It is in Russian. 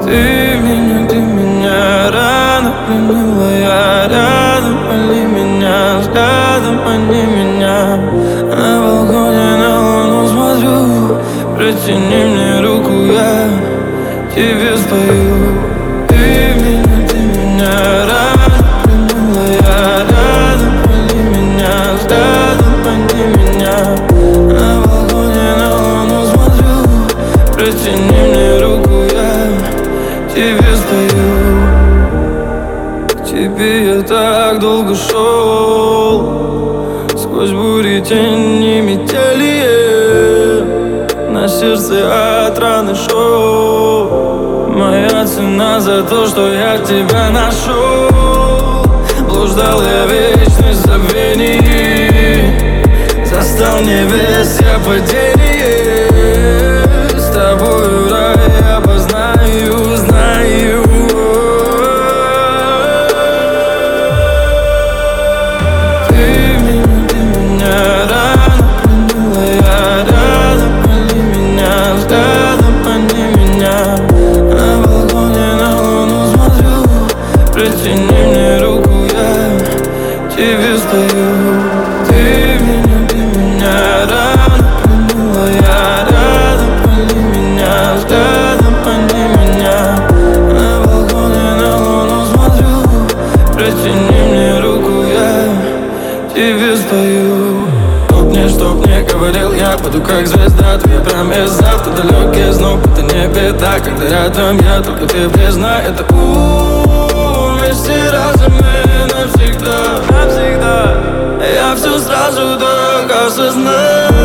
Ты меня рано пленила, я рядом, пали меня взглядом, они меня. На балконе на луну смотрю, протяни мне руку, я тебе спою. Ты меня рано пленила, я рядом, пали меня взглядом, они меня. На балконе на луну смотрю, протяни мне руку, я тебе спою. К тебе я так долго шел, сквозь бури тени метели, на сердце от раны шел. Моя цена за то, что я тебя нашел. Блуждал я вечность забвений, застал небес я падение. С тобою рай я познаю, знаю. Ты меня рано пленила, я рядом, пали меня взглядом, они меня. На балконе на луну смотрю, протяни мне руку, я тебе спою. Ты меня рано пленила, я рядом, пали меня взглядом, они меня. На балконе на луну смотрю, протяни мне руку, я тебе спою. Чтоб не говорил, я буду как звезда. Твоя память завтра далекий знов, это не беда. Когда рядом я, только ты признай это. Вместе разом и навсегда. Я все сразу так осознаю.